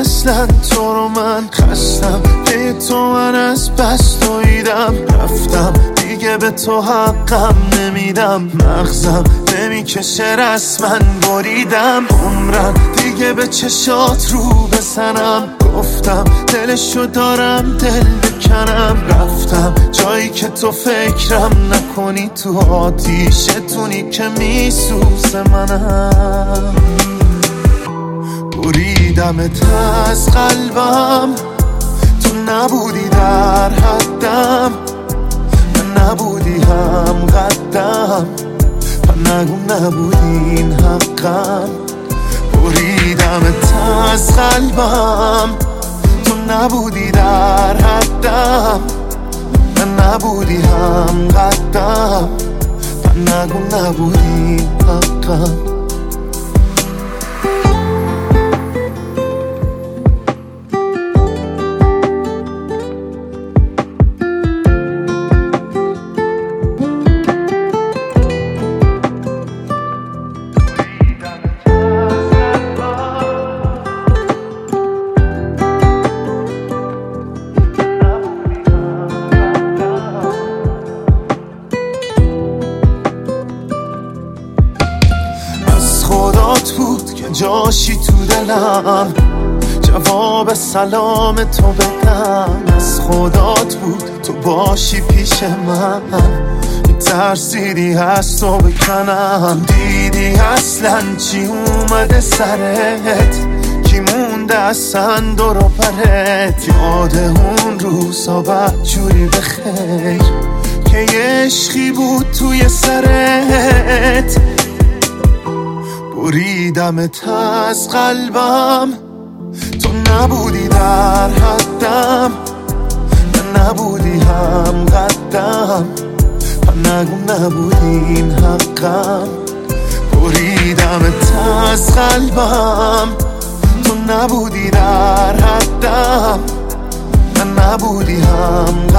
اصلا تو رو من خستم به تو من از بس دویدم رفتم دیگه به تو حقم نمیدم مغزم نمیکشه رسما بریدم عمرم دیگه به چشات رو بزنم گفتم دلشو دارم دل بکنم رفتم جایی که تو فکرم نکنی تو آتیشتونی که میسوزه منم بریدمت از قلبم تو نبودی در حدم من نبودی هم قدم و نگو نبودین حقم بریدمت از قلبم تو نبودی در حدم من نبودی هم قدم و نگو نبودین حقم خدات بود که جاشی تو دلم جواب سلام تو بدم از خدات بود تو باشی پیش من ترسیدی از تو بکنم دیدی اصلا چی اومده سرت کی مونده اصلا دور و برت یاد اون روزا بدجوری بخیر که یه عشقی بود توی سرت بریدمت از قلبم تو نبودی در حدم من نبودی هم قدم و نگو نبودین حقم بریدمت از قلبم تو نبودی در حدم من نبودی هم